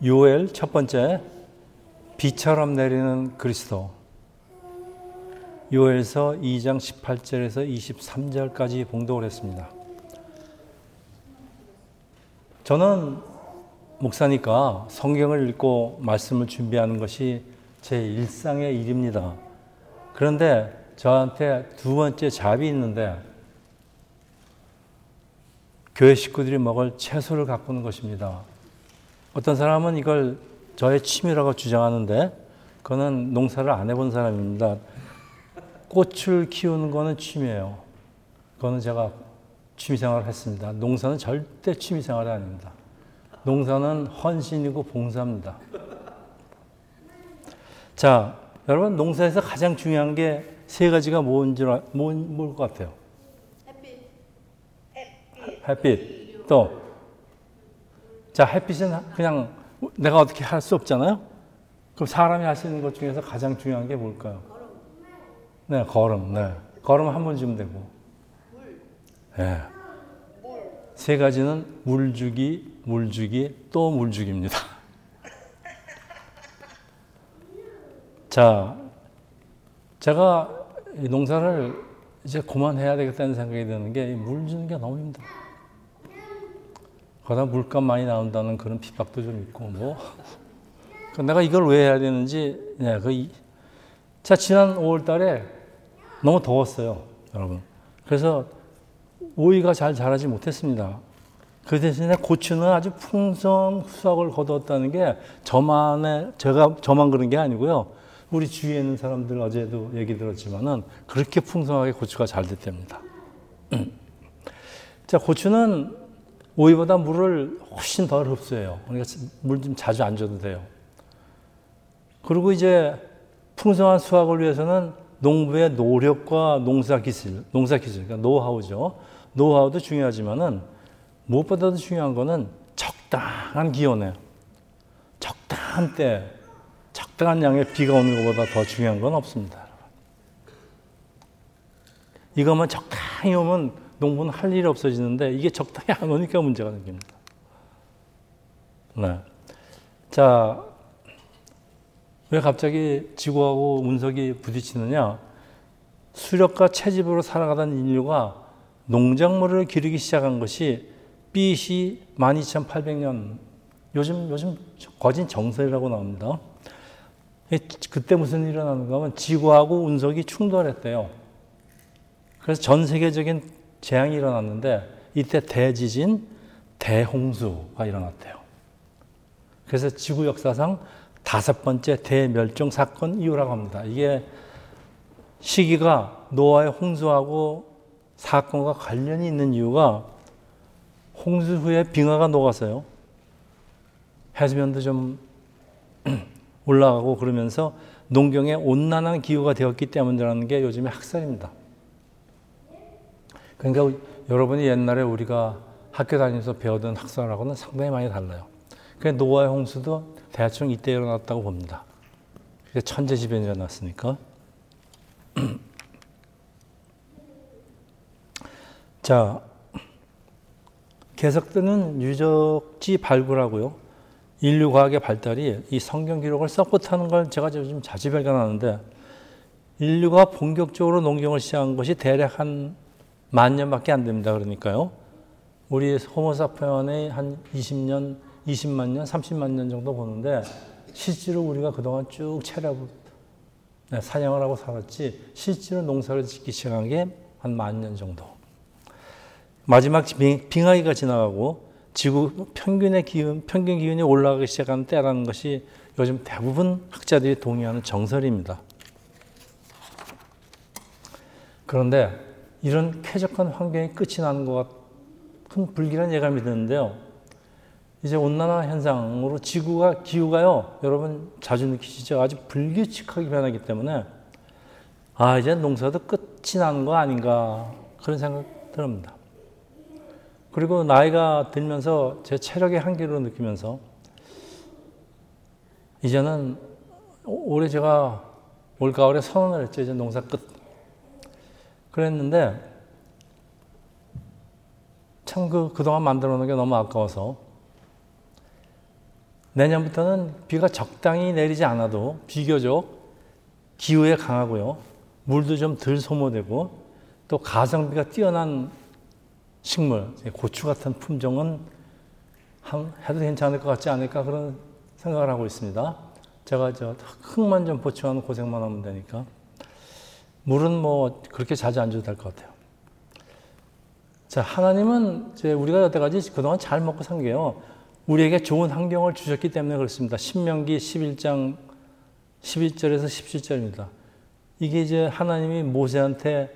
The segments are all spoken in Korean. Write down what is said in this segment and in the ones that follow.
요엘 첫 번째, 비처럼 내리는 그리스도. 요엘서 2장 18절에서 23절까지 봉독을 했습니다. 저는 목사니까 성경을 읽고 말씀을 준비하는 것이 제 일상의 일입니다. 그런데 저한테 두 번째 잡이 있는데 교회 식구들이 먹을 채소를 가꾸는 것입니다. 어떤 사람은 이걸 저의 취미라고 주장하는데 그거는 농사를 안 해본 사람입니다. 꽃을 키우는 거는 취미예요. 그거는 제가 취미생활을 했습니다. 농사는 절대 취미생활이 아닙니다. 농사는 헌신이고 봉사입니다. 자, 여러분 농사에서 가장 중요한 게 세 가지가 뭘 것 같아요? 햇빛. 또, 자, 햇빛은 그냥 내가 어떻게 할 수 없잖아요? 그럼 사람이 할 수 있는 것 중에서 가장 중요한 게 뭘까요? 네, 거름. 네. 거름 한 번 주면 되고. 네. 세 가지는 물주기, 또 물주기입니다. 자, 제가 이 농사를 이제 그만해야 되겠다는 생각이 드는 게 물 주는 게 너무 힘들어요. 거기다 물값 많이 나온다는 그런 핍박도 좀 있고, 뭐. 내가 이걸 왜 해야 되는지, 네, 자, 지난 5월 달에 너무 더웠어요, 여러분. 그래서 오이가 잘 자라지 못했습니다. 그 대신에 고추는 아주 풍성 수확을 거두었다는 게 저만 그런 게 아니고요. 우리 주위에 있는 사람들 어제도 얘기 들었지만은 그렇게 풍성하게 고추가 잘 됐답니다. 자, 고추는 오이보다 물을 훨씬 덜 흡수해요. 그러니까 물 좀 자주 안 줘도 돼요. 그리고 이제 풍성한 수확을 위해서는 농부의 노력과 농사기술, 그러니까 노하우죠. 노하우도 중요하지만은 무엇보다도 중요한 거는 적당한 기온에, 적당한 때, 적당한 양의 비가 오는 것보다 더 중요한 건 없습니다. 이것만 적당히 오면 농부는 할 일이 없어지는데 이게 적당히 안 오니까 문제가 생깁니다. 네. 자, 왜 갑자기 지구하고 운석이 부딪히느냐? 수렵과 채집으로 살아가던 인류가 농작물을 기르기 시작한 것이 BC 12800년, 요즘 거진 정설이라고 나옵니다. 그때 무슨 일이 일어나는가 하면 지구하고 운석이 충돌했대요. 그래서 전 세계적인 재앙이 일어났는데 이때 대지진, 대홍수가 일어났대요. 그래서 지구 역사상 5번째 대멸종 사건 이후라고 합니다. 이게 시기가 노아의 홍수하고 사건과 관련이 있는 이유가 홍수 후에 빙하가 녹아서요. 해수면도 좀 올라가고 그러면서 농경에 온난한 기후가 되었기 때문이라는 게 요즘의 학설입니다. 그러니까 여러분이 옛날에 우리가 학교 다니면서 배우던 학설하고는 상당히 많이 달라요. 그러니까 노아의 홍수도 대충 이때 일어났다고 봅니다. 천재지변이 일어났으니까. 자, 계속되는 유적지 발굴하고요. 인류 과학의 발달이 이 성경 기록을 서포트하는 걸 제가 요즘 자주 발견하는데 인류가 본격적으로 농경을 시작한 것이 대략 한 10,000년밖에 안 됩니다. 그러니까요. 우리 호모사피엔이 한 20년, 20만 년, 30만 년 정도 보는데 실제로 우리가 그동안 쭉 사냥을 하고 살았지 실제로 농사를 짓기 시작한 게 한 10,000년 정도. 마지막 빙하기가 지나가고 지구 평균 기온이 올라가기 시작한 때라는 것이 요즘 대부분 학자들이 동의하는 정설입니다. 그런데 이런 쾌적한 환경이 끝이 나는 것 같은 불길한 예감이 드는데요. 이제 온난화 현상으로 기후가요, 여러분 자주 느끼시죠? 아주 불규칙하게 변하기 때문에 이제 농사도 끝이 나는 거 아닌가 그런 생각 듭니다. 그리고 나이가 들면서 제 체력의 한계를 느끼면서 이제는 올해 제가 올가을에 선언을 했죠. 이제 농사 끝. 그랬는데 참 그동안 만들어 놓은 게 너무 아까워서 내년부터는 비가 적당히 내리지 않아도 비교적 기후에 강하고요. 물도 좀 덜 소모되고 또 가성비가 뛰어난 식물, 고추 같은 품종은 해도 괜찮을 것 같지 않을까 그런 생각을 하고 있습니다. 제가 흙만 좀 보충하는 고생만 하면 되니까. 물은 뭐 그렇게 자주 안 줘도 될 것 같아요. 자, 하나님은 이제 우리가 여태까지 그동안 잘 먹고 산 게요. 우리에게 좋은 환경을 주셨기 때문에 그렇습니다. 신명기 11장 11절에서 17절입니다. 이게 이제 하나님이 모세한테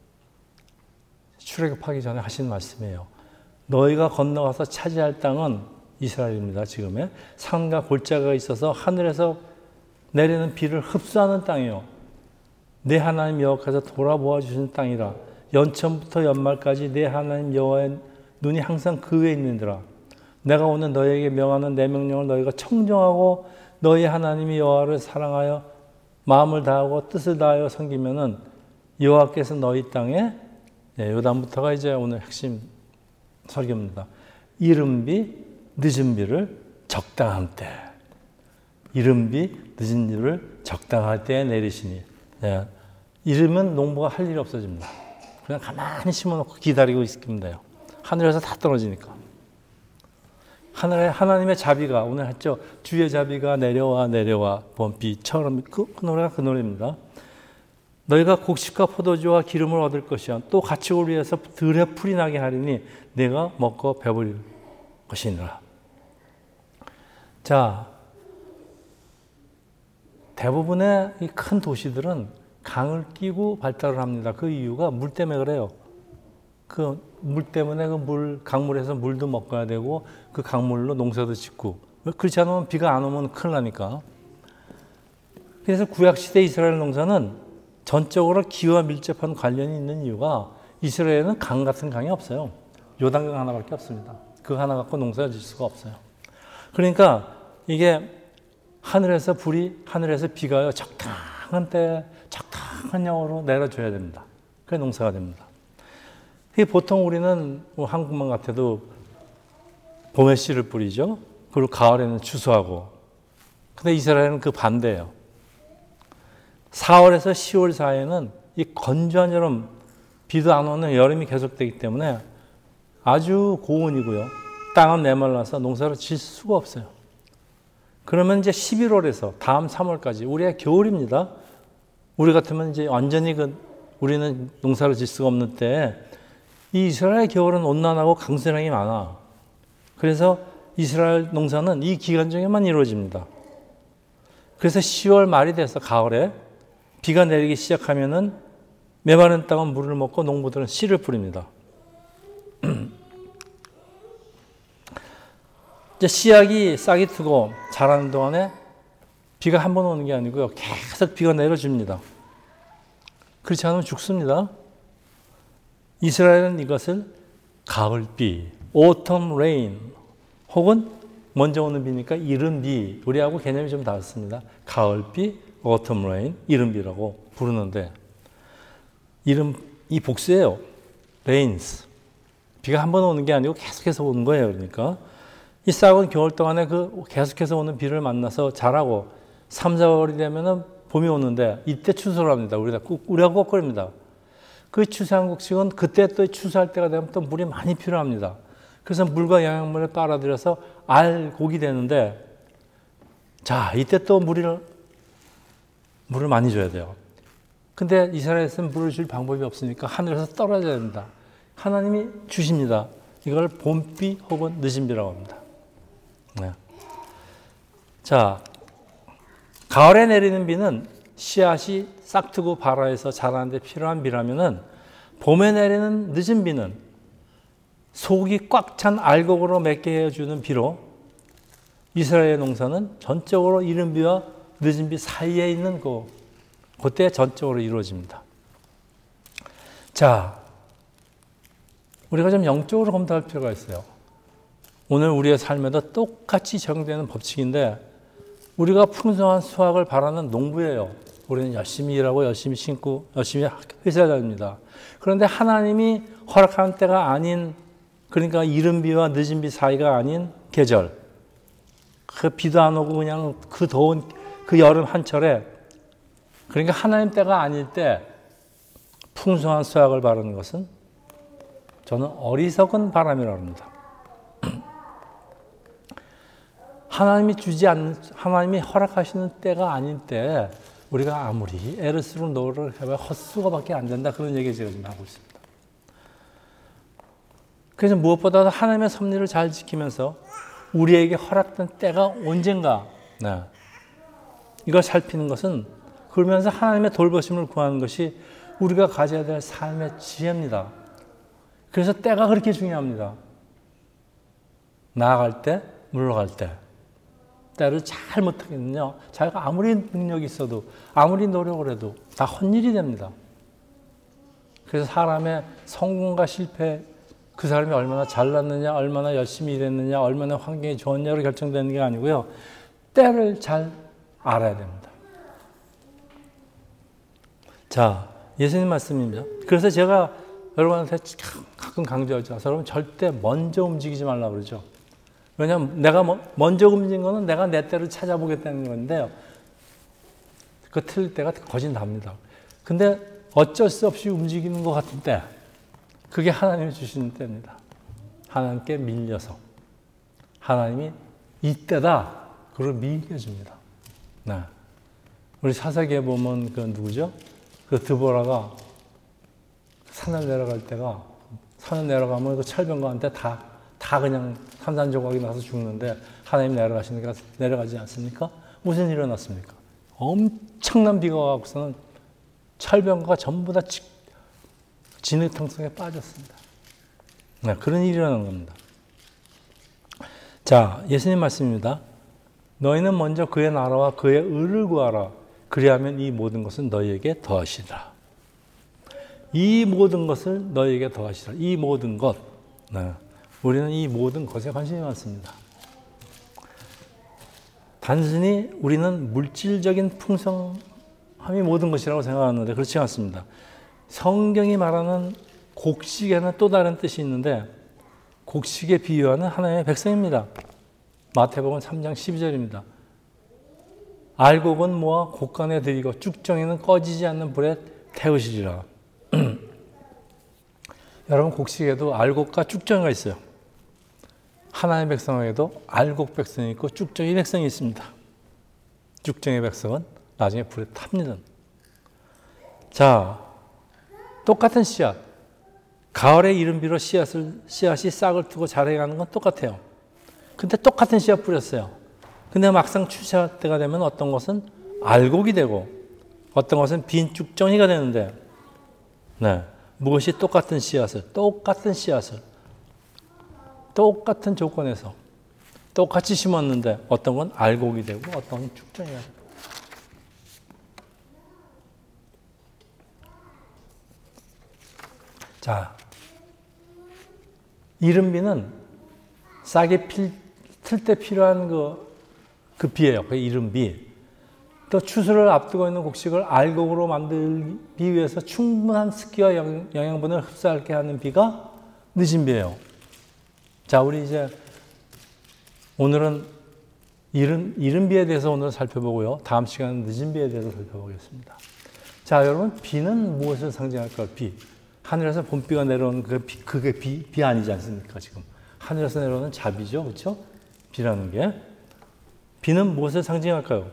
출애굽하기 전에 하신 말씀이에요. 너희가 건너가서 차지할 땅은 이스라엘입니다. 지금의 산과 골짜기가 있어서 하늘에서 내리는 비를 흡수하는 땅이요. 내 하나님 여호와께서 돌아보아 주신 땅이라. 연천부터 연말까지 내 하나님 여호와의 눈이 항상 그 위에 있는지라. 내가 오늘 너희에게 명하는 내 명령을 너희가 청정하고 너희 하나님이 여호와를 사랑하여 마음을 다하고 뜻을 다하여 섬기면은 여호와께서 너희 땅에 요단부터가 이제 오늘 핵심 설교입니다. 이른 비 늦은 비를 적당한 때, 이른 비 늦은 비를 적당할 때에 내리시니. 이르면 농부가 할 일이 없어집니다. 그냥 가만히 심어놓고 기다리고 있으면 돼요. 하늘에서 다 떨어지니까. 하늘에 하나님의 자비가 오늘 했죠. 주의 자비가 내려와 내려와 봄비처럼 그 노래가 그 노래입니다. 너희가 곡식과 포도주와 기름을 얻을 것이야. 또 가축을 위해서 들에 풀이 나게 하리니 내가 먹고 배부릴 것이니라. 자, 대부분의 이 큰 도시들은 강을 끼고 발달을 합니다. 그 이유가 물 때문에 그래요. 그 물 때문에 강물에서 물도 먹어야 되고 그 강물로 농사도 짓고 그렇지 않으면 비가 안 오면 큰일 나니까. 그래서 구약시대 이스라엘 농사는 전적으로 기후와 밀접한 관련이 있는 이유가 이스라엘은 강 같은 강이 없어요. 요단강 하나밖에 없습니다. 그 하나 갖고 농사 질 수가 없어요. 그러니까 이게 하늘에서 비가요 적당한 때 적당한 양으로 내려줘야 됩니다. 그게 농사가 됩니다. 보통 우리는 한국만 같아도 봄에 씨를 뿌리죠. 그리고 가을에는 추수하고. 근데 이스라엘은 그 반대예요. 4월에서 10월 사이에는 이 건조한 여름, 비도 안 오는 여름이 계속되기 때문에 아주 고온이고요. 땅은 메말라서 농사를 질 수가 없어요. 그러면 이제 11월에서 다음 3월까지 우리의 겨울입니다. 우리 같으면 이제 완전히 우리는 농사를 질 수가 없는 때 이 이스라엘 겨울은 온난하고 강수량이 많아. 그래서 이스라엘 농사는 이 기간 중에만 이루어집니다. 그래서 10월 말이 돼서 가을에 비가 내리기 시작하면은 메마른 땅은 물을 먹고 농부들은 씨를 뿌립니다. 이제 씨앗이 싹이 트고 자라는 동안에 비가 한 번 오는 게 아니고요. 계속 비가 내려줍니다. 그렇지 않으면 죽습니다. 이스라엘은 이것을 가을비, autumn rain 혹은 먼저 오는 비니까 이른 비, 우리하고 개념이 좀 다릅니다. 가을비, autumn rain, 이른 비라고 부르는데 이 복수예요. rains. 비가 한 번 오는 게 아니고 계속해서 오는 거예요. 그러니까 이 싹은 겨울 동안에 계속해서 오는 비를 만나서 자라고 3, 4월이 되면은 봄이 오는데 이때 추수를 합니다. 우리가 꼭 그럽니다. 그 추수한 곡식은 그때 또 추수할 때가 되면 또 물이 많이 필요합니다. 그래서 물과 영양분을 빨아들여서 곡이 되는데 자, 이때 또 물을 많이 줘야 돼요. 근데 이스라엘에서는 물을 줄 방법이 없으니까 하늘에서 떨어져야 됩니다. 하나님이 주십니다. 이걸 봄비 혹은 늦은 비라고 합니다. 네. 자, 가을에 내리는 비는 씨앗이 싹트고 발아해서 자라는데 필요한 비라면은 봄에 내리는 늦은 비는 속이 꽉 찬 알곡으로 맺게 해주는 비로 이스라엘 농사는 전적으로 이른 비와 늦은 비 사이에 있는 그때 전적으로 이루어집니다. 자, 우리가 좀 영적으로 검토할 필요가 있어요. 오늘 우리의 삶에도 똑같이 적용되는 법칙인데 우리가 풍성한 수확을 바라는 농부예요. 우리는 열심히 일하고 열심히 심고 열심히 회사에 다닙니다. 그런데 하나님이 허락하는 때가 아닌, 그러니까 이른 비와 늦은 비 사이가 아닌 계절, 그 비도 안 오고 그냥 그 더운 그 여름 한철에, 그러니까 하나님 때가 아닐 때 풍성한 수확을 바라는 것은 저는 어리석은 바람이라고 합니다. 하나님이 허락하시는 때가 아닐 때 우리가 아무리 애를 쓰고 노력을 해봐야 헛수고밖에 안 된다, 그런 얘기 제가 지금 하고 있습니다. 그래서 무엇보다도 하나님의 섭리를 잘 지키면서 우리에게 허락된 때가 언젠가, 이걸 살피는 것은, 그러면서 하나님의 돌보심을 구하는 것이 우리가 가져야 될 삶의 지혜입니다. 그래서 때가 그렇게 중요합니다. 나아갈 때, 물러갈 때. 때를 잘 못하겠느냐, 자기가 아무리 능력이 있어도 아무리 노력을 해도 다 헛일이 됩니다. 그래서 사람의 성공과 실패, 그 사람이 얼마나 잘났느냐, 얼마나 열심히 일했느냐, 얼마나 환경이 좋았냐로 결정되는 게 아니고요, 때를 잘 알아야 됩니다. 자, 예수님 말씀입니다. 그래서 제가 여러분한테 가끔 강조하죠. 여러분 절대 먼저 움직이지 말라고 그러죠. 왜냐하면 내가 먼저 움직인 거는 내가 내 때를 찾아보겠다는 건데요. 그 틀릴 때가 거진답니다. 근데 어쩔 수 없이 움직이는 것 같은 때, 그게 하나님이 주시는 때입니다. 하나님께 밀려서. 하나님이 이때다, 그걸 밀려줍니다. 네. 우리 사사기에 보면 그 누구죠? 그 드보라가 산을 내려갈 때가, 산을 내려가면 그 철병거한테 다 그냥 산산조각이 나서 죽는데 하나님 내려가시니까 내려가지 않습니까? 무슨 일이 일어났습니까? 엄청난 비가 와서는 철병거가 전부 다 진흙탕 속에 빠졌습니다. 네, 그런 일이 일어난 겁니다. 자, 예수님 말씀입니다. 너희는 먼저 그의 나라와 그의 의를 구하라. 그리하면 이 모든 것은 너희에게 더하시리라. 이 모든 것을 너희에게 더하시리라. 이 모든 것. 네. 우리는 이 모든 것에 관심이 많습니다. 단순히 우리는 물질적인 풍성함이 모든 것이라고 생각하는데 그렇지 않습니다. 성경이 말하는 곡식에는 또 다른 뜻이 있는데, 곡식에 비유하는 하나님의 백성입니다. 마태복음 3장 12절입니다. 알곡은 모아 곡간에 들이고 쭉정이는 꺼지지 않는 불에 태우시리라. 여러분, 곡식에도 알곡과 쭉정이가 있어요. 하나님의 백성에도 알곡 백성이 있고 쭉정이 백성이 있습니다. 쭉정의 백성은 나중에 불에 탑니다. 자, 똑같은 씨앗. 가을의 이른비로 씨앗이 싹을 트고 자라가는 건 똑같아요. 근데 똑같은 씨앗 뿌렸어요. 근데 막상 추수할 때가 되면 어떤 것은 알곡이 되고 어떤 것은 빈 쭉정이가 되는데, 네, 무엇이 똑같은 씨앗을 똑같은 조건에서 똑같이 심었는데 어떤 건 알곡이 되고 어떤 건 쭉정이가 되고. 자, 이른비는 싹이 틀 때 필요한 그 비예요. 그 이른비. 또 추수를 앞두고 있는 곡식을 알곡으로 만들기 위해서 충분한 습기와 영양분을 흡수하게 하는 비가 늦은 비예요. 자, 우리 이제 오늘은 이른 비에 대해서 오늘 살펴보고요. 다음 시간은 늦은 비에 대해서 살펴보겠습니다. 자, 여러분, 비는 무엇을 상징할까요? 비. 하늘에서 봄비가 내려오는 그게 비 아니지 않습니까? 지금 하늘에서 내려오는 자비죠, 그렇죠? 비라는 게. 비는 무엇을 상징할까요?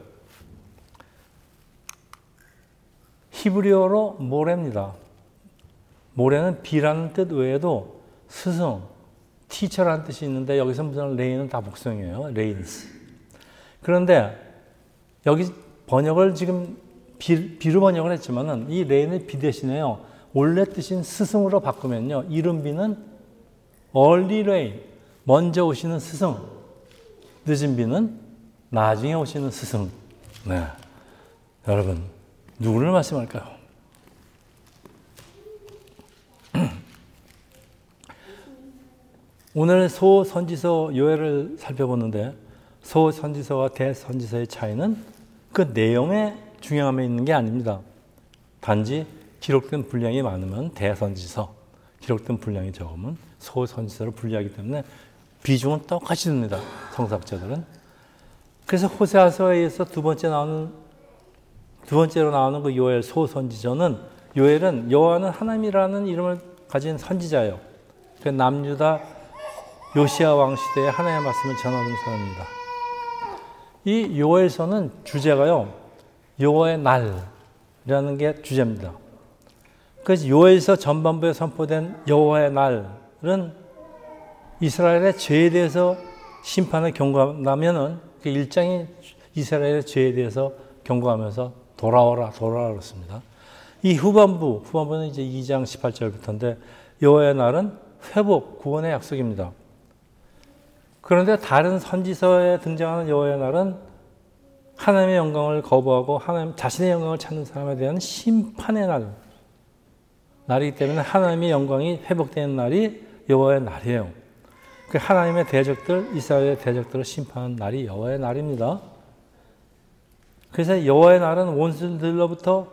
히브리어로 모래입니다. 모래는 비라는 뜻 외에도 스승, 티처라는 뜻이 있는데 여기서 무슨 레인은 다 복성이에요. 레인스. 그런데 여기 번역을 지금 비로 번역을 했지만은 이 레인을 비 대신에요, 원래 뜻인 스승으로 바꾸면요, 이른 비는 early rain, 먼저 오시는 스승, 늦은 비는 나중에 오시는 스승. 네, 여러분, 누구를 말씀할까요? 오늘 소선지서 요해를 살펴보는데, 소선지서와 대선지서의 차이는 그 내용의 중요함에 있는 게 아닙니다. 단지 기록된 분량이 많으면 대선지서, 기록된 분량이 적으면 소선지서를 분류하기 때문에 비중은 똑같이 듭니다. 성서학자들은. 그래서 호세아서에서 두 번째로 나오는 그 요엘 소선지자는 요엘은 여호와는 하나님이라는 이름을 가진 선지자예요. 그 남유다 요시야 왕 시대에 하나님의 말씀을 전하던 사람입니다. 이 요엘서는 주제가요, 여호와의 날이라는 게 주제입니다. 그래서 요엘서 전반부에 선포된 여호와의 날은 이스라엘의 죄에 대해서 심판을 경고하면은 그 1장이 이스라엘의 죄에 대해서 경고하면서 돌아오라 그렇습니다. 이 후반부는 이제 2장 18절부터인데 여호와의 날은 회복, 구원의 약속입니다. 그런데 다른 선지서에 등장하는 여호와의 날은 하나님의 영광을 거부하고 하나님 자신의 영광을 찾는 사람에 대한 심판의 날이기 때문에 하나님의 영광이 회복되는 날이 여호와의 날이에요. 그 하나님의 대적들, 이스라엘의 대적들을 심판하는 날이 여호와의 날입니다. 그래서 여호와의 날은 원수들로부터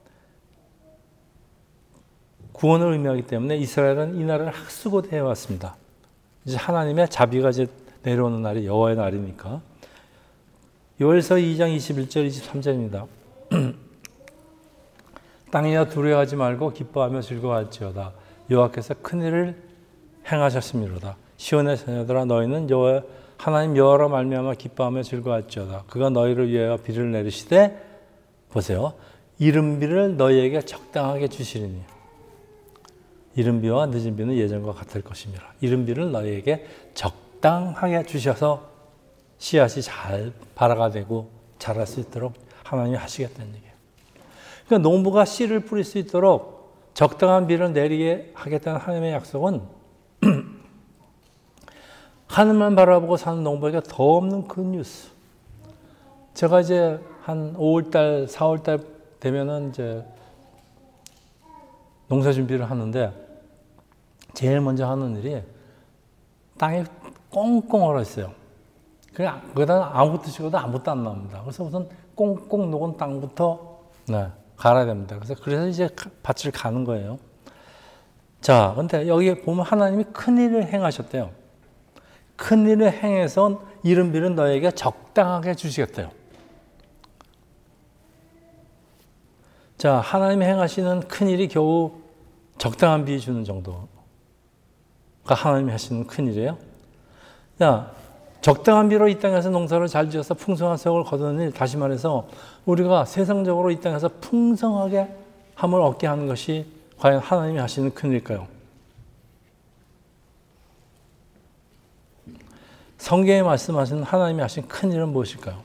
구원을 의미하기 때문에 이스라엘은 이 날을 학수고대 해왔습니다. 이제 하나님의 자비가 이제 내려오는 날이 여호와의 날이니까. 요엘서 2장 21절 23절입니다. 땅이여 두려워하지 말고 기뻐하며 즐거워할지어다. 여호와께서 큰 일을 행하셨음이로다. 시온의 자녀들아 너희는 여호와 하나님 여호와로 말미암아 기뻐하며 즐거워할지어다. 그가 너희를 위하여 비를 내리시되 보세요. 이른비를 너희에게 적당하게 주시리니 이른비와 늦은비는 예전과 같을 것이니라. 이른비를 너희에게 적당하게 주셔서 씨앗이 잘 발화가 되고 자랄 수 있도록 하나님이 하시겠다는 얘기예요. 그러니까 농부가 씨를 뿌릴 수 있도록 적당한 비를 내리게 하겠다는 하나님의 약속은 하늘만 바라보고 사는 농부에게 더 없는 그 뉴스. 제가 이제 한 5월달, 4월달 되면은 이제 농사 준비를 하는데 제일 먼저 하는 일이 땅이 꽁꽁 얼어 있어요. 그냥 거기다 아무것도 심어도 아무것도 안 나옵니다. 그래서 우선 꽁꽁 녹은 땅부터 갈아야 됩니다. 그래서 이제 밭을 가는 거예요. 자, 근데 여기 보면 하나님이 큰 일을 행하셨대요. 큰 일을 행해서 이른비는 너에게 적당하게 주시겠대요. 자, 하나님이 행하시는 큰 일이 겨우 적당한 비 주는 정도가 하나님이 하시는 큰 일이에요. 자, 적당한 비로 이 땅에서 농사를 잘 지어서 풍성한 수확을 거두는 일, 다시 말해서 우리가 세상적으로 이 땅에서 풍성하게 함을 얻게 하는 것이 과연 하나님이 하시는 큰 일일까요? 성경에 말씀하시는 하나님이 하신 큰 일은 무엇일까요?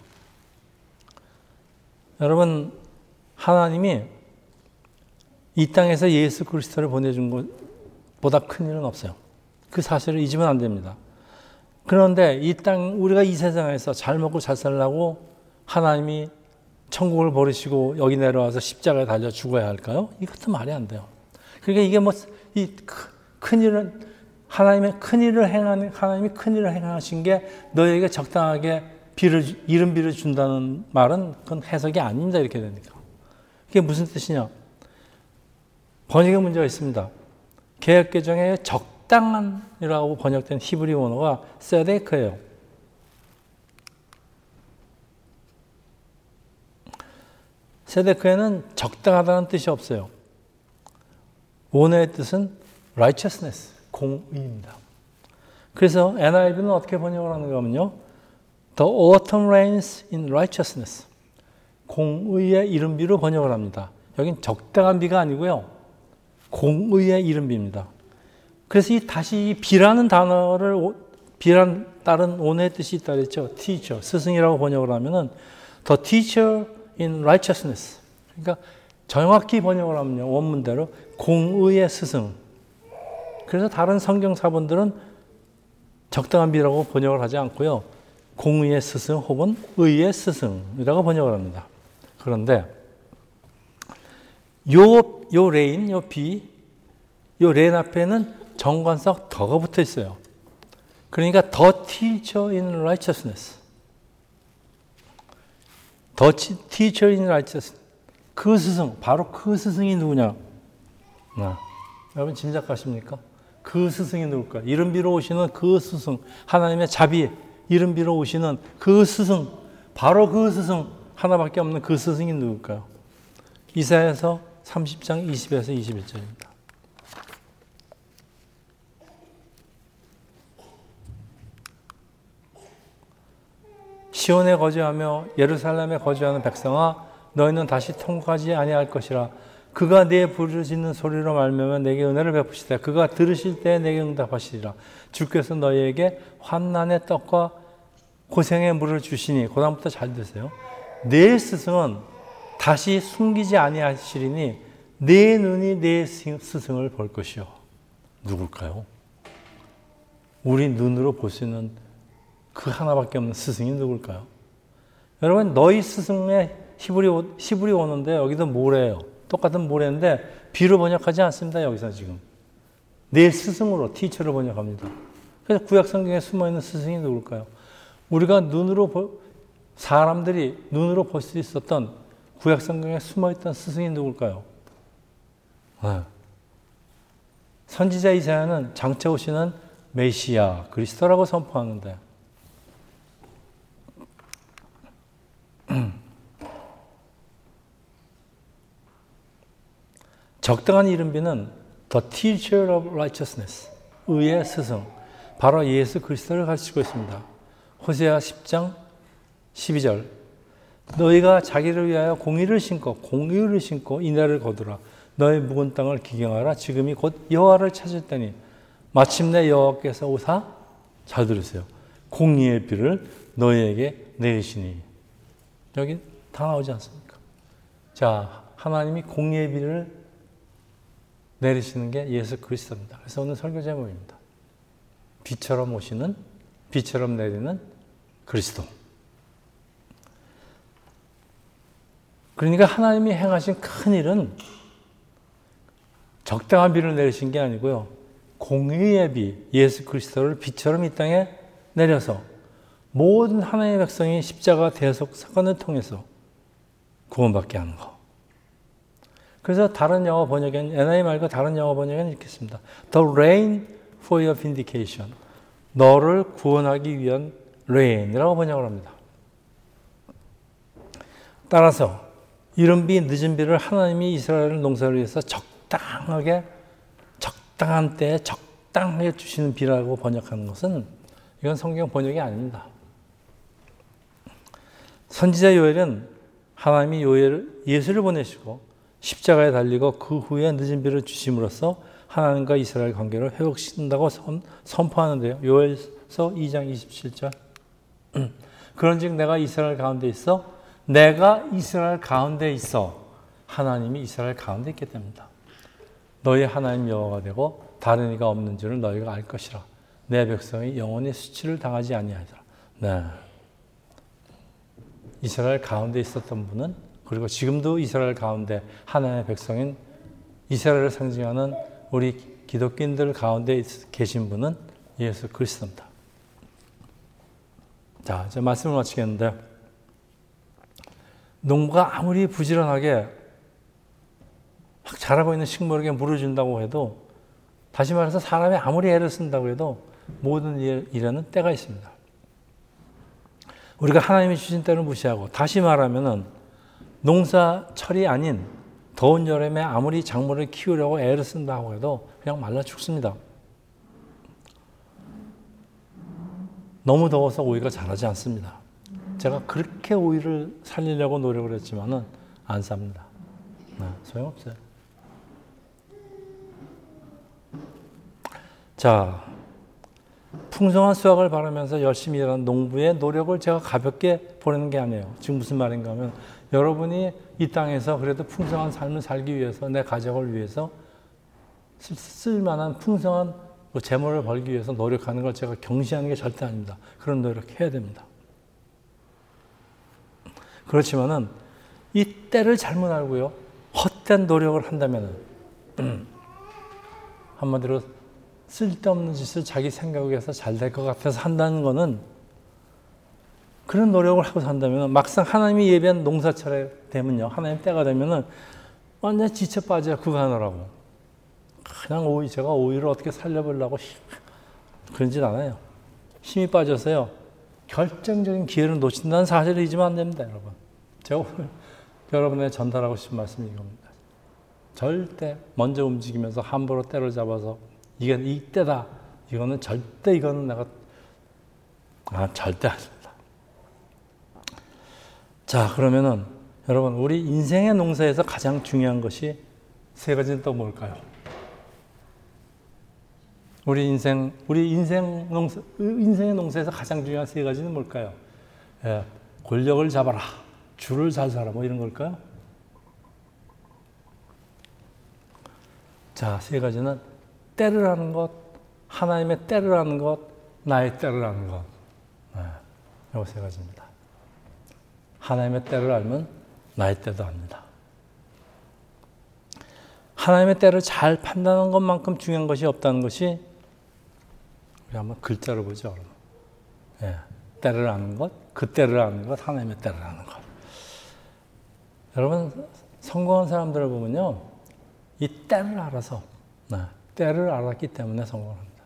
여러분, 하나님이 이 땅에서 예수 그리스도를 보내준 것보다 큰 일은 없어요. 그 사실을 잊으면 안 됩니다. 그런데 우리가 이 세상에서 잘 먹고 잘 살려고 하나님이 천국을 버리시고 여기 내려와서 십자가에 달려 죽어야 할까요? 이것도 말이 안 돼요. 그러니까 이게 이 큰 일은 하나님이 큰 일을 행하신 게 너에게 적당하게 이른 비를 준다는 말은 그건 해석이 아닙니다. 이렇게 되니까. 그게 무슨 뜻이냐? 번역의 문제가 있습니다. 개역개정에 적당한이라고 번역된 히브리 원어가 세데크예요. 세데크에는 적당하다는 뜻이 없어요. 원어의 뜻은 righteousness, 공의입니다. 그래서 NIV는 어떻게 번역을 하는가 하면요. The autumn rains in righteousness. 공의의 이른비로 번역을 합니다. 여긴 적당한 비가 아니고요. 공의의 이른비입니다. 그래서 다시 이 비라는 단어를 비란 다른 원어의 뜻이 있다 그랬죠. teacher, 스승이라고 번역을 하면은 the teacher in righteousness. 그러니까 정확히 번역을 하면요. 원문대로 공의의 스승. 그래서 다른 성경사본들은 적당한 비라고 번역을 하지 않고요. 공의의 스승 혹은 의의 스승이라고 번역을 합니다. 그런데 요 레인, 요 비, 요 레인 앞에는 정관석 더가 붙어 있어요. 그러니까 the teacher in righteousness. the teacher in righteousness. 그 스승, 바로 그 스승이 누구냐? 여러분 짐작하십니까? 그 스승이 누굴까? 이른비로 오시는 그 스승, 하나님의 자비, 이른비로 오시는 그 스승, 바로 그 스승, 하나밖에 없는 그 스승이 누굴까요? 이사야서 30장 20에서 21절입니다. 시온에 거주하며 예루살렘에 거주하는 백성아, 너희는 다시 통곡하지 아니할 것이라. 그가 내 부르짖는 소리로 말미암아 내게 은혜를 베푸시되 그가 들으실 때 내게 응답하시리라. 주께서 너희에게 환난의 떡과 고생의 물을 주시니. 그 다음부터 잘 드세요. 내 스승은 다시 숨기지 아니하시리니 내 눈이 내 스승을 볼 것이요. 누굴까요? 우리 눈으로 볼 수 있는 그 하나밖에 없는 스승이 누굴까요? 여러분, 너희 스승의 히브리 오는데 여기도 모래예요. 똑같은 모래인데 비로 번역하지 않습니다. 여기서 지금 내 스승으로 티처를 번역합니다. 그래서 구약 성경에 숨어있는 스승이 누굴까요? 우리가 사람들이 눈으로 볼 수 있었던 구약 성경에 숨어있던 스승이 누굴까요? 선지자 이사야는 장차 오시는 메시아 그리스도라고 선포하는데, 적당한 이름비는 The Teacher of Righteousness, 의의 스승, 바로 예수 그리스도를 가르치고 있습니다. 호세아 10장 12절, 너희가 자기를 위하여 공의를 심고 인애를 거두라. 너희 묵은 땅을 기경하라. 지금이 곧 여호와를 찾을 때니 마침내 여호와께서 오사, 잘 들으세요, 공의의 비를 너희에게 내리시니. 여기 다 나오지 않습니까? 자, 하나님이 공의의 비를 내리시는 게 예수 그리스도입니다. 그래서 오늘 설교 제목입니다. 비처럼 오시는, 비처럼 내리는 그리스도. 그러니까 하나님이 행하신 큰 일은 적당한 비를 내리신 게 아니고요, 공의의 비, 예수 그리스도를 비처럼 이 땅에 내려서 모든 하나님의 백성이 십자가 대속 사건을 통해서 구원받게 하는 것. 그래서 다른 영어 번역에는, NIV 말고 다른 영어 번역에는 이렇게 씁니다. The rain for your vindication. 너를 구원하기 위한 rain이라고 번역을 합니다. 따라서 이른 비, 늦은 비를 하나님이 이스라엘 농사를 위해서 적당하게, 적당한 때에 적당하게 주시는 비라고 번역하는 것은, 이건 성경 번역이 아닙니다. 선지자 요엘은 하나님이 예수를 보내시고 십자가에 달리고 그 후에 늦은 비를 주심으로써 하나님과 이스라엘 관계를 회복시킨다고 선포하는데요. 요엘서 2장 27절. 그런즉 내가 이스라엘 가운데 있어. 내가 이스라엘 가운데 있어. 하나님이 이스라엘 가운데 있기 때문이다. 너희 하나님 여호와가 되고 다른 이가 없는 줄을 너희가 알 것이라. 내 백성이 영원히 수치를 당하지 아니하리라. 네. 이스라엘 가운데 있었던 분은, 그리고 지금도 이스라엘 가운데 하나님의 백성인 이스라엘을 상징하는 우리 기독교인들 가운데 계신 분은 예수 그리스도입니다. 자, 이제 말씀을 마치겠는데, 농부가 아무리 부지런하게 막 자라고 있는 식물에게 물을 준다고 해도, 다시 말해서 사람이 아무리 애를 쓴다고 해도 모든 일에는 때가 있습니다. 우리가 하나님이 주신 때를 무시하고, 다시 말하면은 농사철이 아닌 더운 여름에 아무리 작물을 키우려고 애를 쓴다고 해도 그냥 말라 죽습니다. 너무 더워서 오이가 자라지 않습니다. 제가 그렇게 오이를 살리려고 노력을 했지만은 안 삽니다. 소용없어요. 자, 풍성한 수확을 바라면서 열심히 일하는 농부의 노력을 제가 가볍게 보내는 게 아니에요. 지금 무슨 말인가 하면, 여러분이 이 땅에서 그래도 풍성한 삶을 살기 위해서, 내 가족을 위해서 쓸만한 풍성한 재물을 벌기 위해서 노력하는 걸 제가 경시하는 게 절대 아닙니다. 그런 노력해야 됩니다. 그렇지만은 이 때를 잘못 알고요, 헛된 노력을 한다면은, 한마디로 쓸데없는 짓을 자기 생각에 해서 잘 될 것 같아서 한다는 거는, 그런 노력을 하고 산다면 막상 하나님이 예비한 농사철에 되면요, 하나님 때가 되면은 완전 지쳐 빠져요. 그거 하느라고. 그냥 제가 오이를 어떻게 살려보려고 그러진 않아요. 힘이 빠져서요, 결정적인 기회를 놓친다는 사실을 잊으면 안 됩니다, 여러분. 제가 오늘 여러분에게 전달하고 싶은 말씀이 이겁니다. 절대 먼저 움직이면서 함부로 때를 잡아서 이게 이때다. 이거는 절대 이거는 내가 절대 안 됩니다. 자, 그러면은 여러분 우리 인생의 농사에서 가장 중요한 것이 세 가지는 또 뭘까요? 우리 인생의 농사에서 가장 중요한 세 가지는 뭘까요? 예, 권력을 잡아라, 줄을 잘 서라, 뭐 이런 걸까요? 자, 세 가지는 때를 하는 것, 하나님의 때를 하는 것, 나의 때를 하는 것. 이 세 가지입니다. 하나님의 때를 알면 나의 때도 압니다. 하나님의 때를 잘 판단하는 것만큼 중요한 것이 없다는 것이 우리 한번 글자로 보죠. 예, 때를 아는 것, 그 때를 아는 것, 하나님의 때를 아는 것. 여러분 성공한 사람들을 보면요, 이 때를 알아서, 때를 알았기 때문에 성공을 합니다.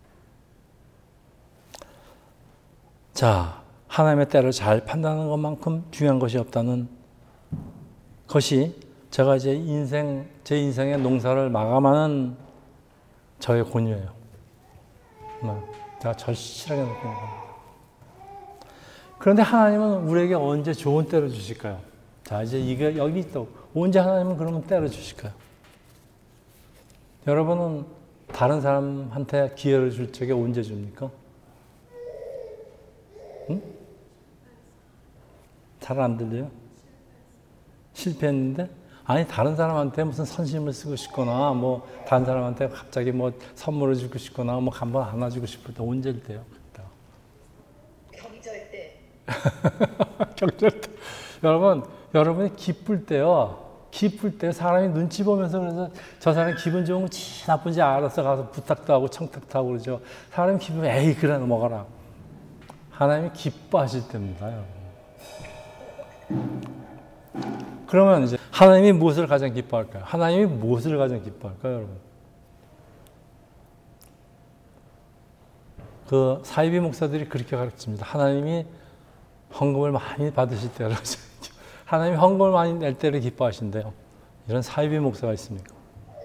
자, 하나님의 때를 잘 판단하는 것만큼 중요한 것이 없다는 것이 제가 이제 제 인생의 농사를 마감하는 저의 권유예요. 제가 절실하게 느끼는 겁니다. 그런데 하나님은 우리에게 언제 좋은 때를 주실까요? 자, 이제 이게 여기 또 언제 하나님은 그러면 때를 주실까요? 여러분은 다른 사람한테 기회를 줄 적에 언제 줍니까? 응? 잘 안 들려요? 실패했는데? 아니, 다른 사람한테 무슨 선심을 쓰고 싶거나, 뭐, 다른 사람한테 갑자기 뭐 선물을 주고 싶거나, 뭐, 한번 안아주고 싶을 때 언제일 때요? 경절 때. 경절 때. 여러분이 기쁠 때요. 기쁠 때 사람이 눈치 보면서 그래서 저 사람이 기분 좋은지 나쁜지 알아서 가서 부탁도 하고 청탁도 하고 그러죠. 사람이 기쁘면 에이, 그래, 넘어가라. 하나님이 기뻐하실 때입니다, 여러분. 그러면 이제 하나님이 무엇을 가장 기뻐할까요? 하나님이 무엇을 가장 기뻐할까요, 여러분? 그 사이비 목사들이 그렇게 가르칩니다. 하나님이 헌금을 많이 받으실 때를 하나님이 헌금을 많이 낼 때를 기뻐하신대요. 이런 사이비 목사가 있습니까?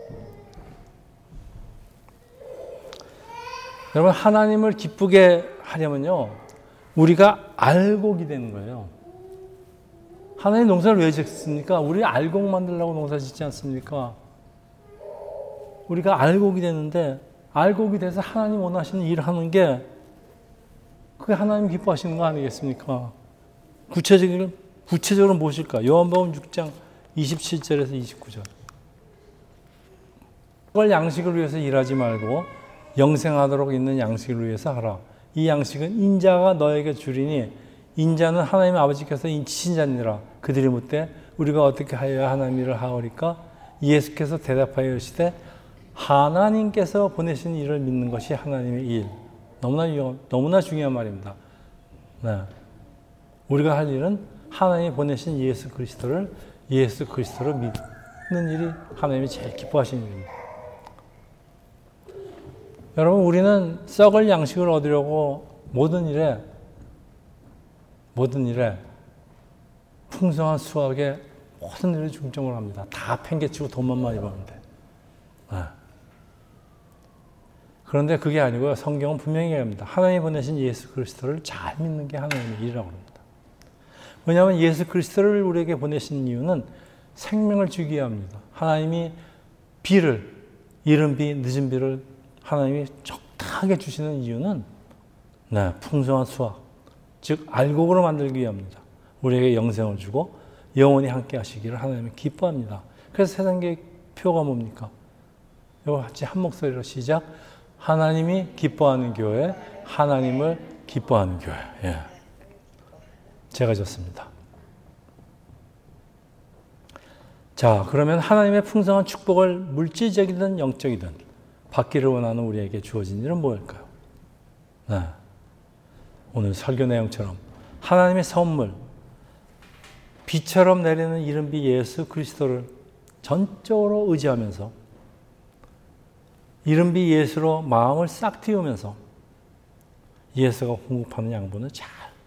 여러분, 하나님을 기쁘게 하려면요, 우리가 알곡이 되는 거예요. 하나님 농사를 왜 짓습니까? 우리 알곡 만들려고 농사 짓지 않습니까? 우리가 알곡이 되는데, 알곡이 돼서 하나님 원하시는 일을 하는 게 그게 하나님 기뻐하시는 거 아니겠습니까? 구체적으로 무엇일까? 요한복음 6장 27절에서 29절. 그걸 양식을 위해서 일하지 말고 영생하도록 있는 양식을 위해서 하라. 이 양식은 인자가 너에게 주리니 인자는 하나님 아버지께서 인치신 자니라. 그들이 묻되 우리가 어떻게 하여야 하나님 일을 하오리까? 예수께서 대답하여 이르시되 하나님께서 보내신 일을 믿는 것이 하나님의 일. 너무나 중요한 말입니다. 네. 우리가 할 일은 하나님이 보내신 예수 그리스도를 믿는 일이 하나님이 제일 기뻐하시는 일입니다. 여러분, 우리는 썩을 양식을 얻으려고 모든 일에 풍성한 수확에 모든 일에 중점을 합니다. 다 팽개치고 돈만 많이 버는데. 네. 그런데 그게 아니고요. 성경은 분명히 얘기합니다. 하나님이 보내신 예수 그리스도를 잘 믿는 게 하나님의 일이라고 합니다. 왜냐하면 예수 그리스도를 우리에게 보내신 이유는 생명을 주기 위함입니다. 하나님이 이른 비, 늦은 비를 하나님이 적당하게 주시는 이유는 풍성한 수확, 즉 알곡으로 만들기 위함입니다. 우리에게 영생을 주고 영원히 함께 하시기를 하나님이 기뻐합니다. 그래서 세상계의 표가 뭡니까? 이거 같이 한 목소리로 시작. 하나님이 기뻐하는 교회, 하나님을 기뻐하는 교회. 예. 제가 졌습니다. 자, 그러면 하나님의 풍성한 축복을 물질적이든 영적이든 받기를 원하는 우리에게 주어진 일은 뭘까요? 네. 오늘 설교 내용처럼 하나님의 선물, 비처럼 내리는 이른 비 예수 그리스도를 전적으로 의지하면서 이른 비 예수로 마음을 싹 틔우면서 예수가 공급하는 양분을 잘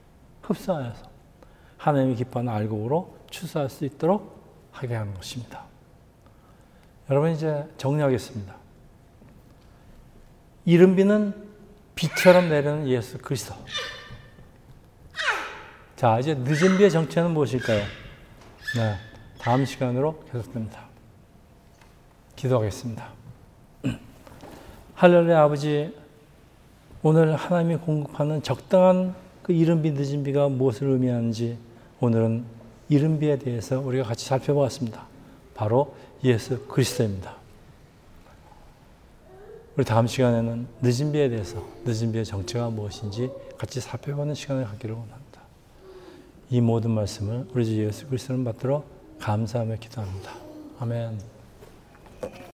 흡수하여서 하나님이 기뻐하는 알곡으로 추수할 수 있도록 하게 하는 것입니다. 여러분 이제 정리하겠습니다. 이른비는 비처럼 내리는 예수 그리스도. 자, 이제 늦은 비의 정체는 무엇일까요? 네, 다음 시간으로 계속됩니다. 기도하겠습니다. 할렐루야 아버지, 오늘 하나님이 공급하는 적당한 그 이른비 늦은 비가 무엇을 의미하는지 오늘은 이른비에 대해서 우리가 같이 살펴보았습니다. 바로 예수 그리스도입니다. 우리 다음 시간에는 늦은 비에 대해서, 늦은 비의 정체가 무엇인지 같이 살펴보는 시간을 갖기를 원합니다. 이 모든 말씀을 우리 주 예수 그리스도를 받들어 감사하며 기도합니다. 아멘.